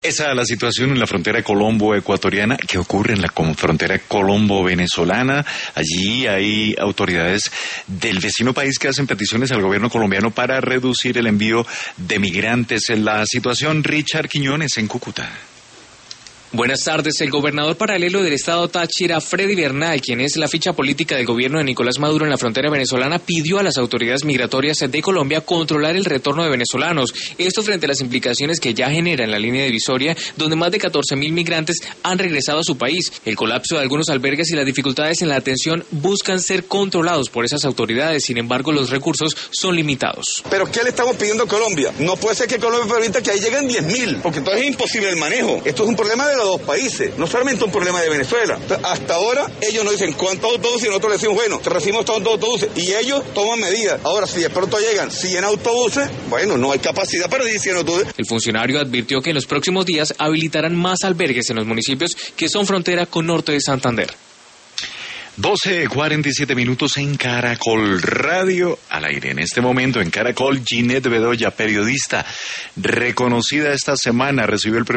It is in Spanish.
Esa es la situación en la frontera colombo-ecuatoriana. ¿Qué ocurre en la frontera colombo-venezolana? Allí hay autoridades del vecino país que hacen peticiones al gobierno colombiano para reducir el envío de migrantes. En la situación, Richard Quiñones en Cúcuta. Buenas tardes. El gobernador paralelo del estado Táchira, Freddy Bernal, quien es la ficha política del gobierno de Nicolás Maduro en la frontera venezolana, pidió a las autoridades migratorias de Colombia controlar el retorno de venezolanos. Esto frente a las implicaciones que ya genera en la línea divisoria, donde más de 14.000 migrantes han regresado a su país. El colapso de algunos albergues y las dificultades en la atención buscan ser controlados por esas autoridades. Sin embargo, los recursos son limitados. ¿Pero qué le estamos pidiendo a Colombia? No puede ser que Colombia permita que ahí lleguen 10.000, porque entonces es imposible el manejo. Esto es un problema de los dos países, no solamente un problema de Venezuela. Hasta ahora ellos nos dicen cuántos autobuses y nosotros les decimos, bueno, te recibimos tantos autobuses y ellos toman medidas. Ahora, si de pronto llegan 100 autobuses, bueno, no hay capacidad para 100 autobuses. El funcionario advirtió que en los próximos días habilitarán más albergues en los municipios que son frontera con norte de Santander. 12:47 en Caracol Radio, al aire en este momento en Caracol. Ginette Bedoya, periodista reconocida esta semana, recibió el premio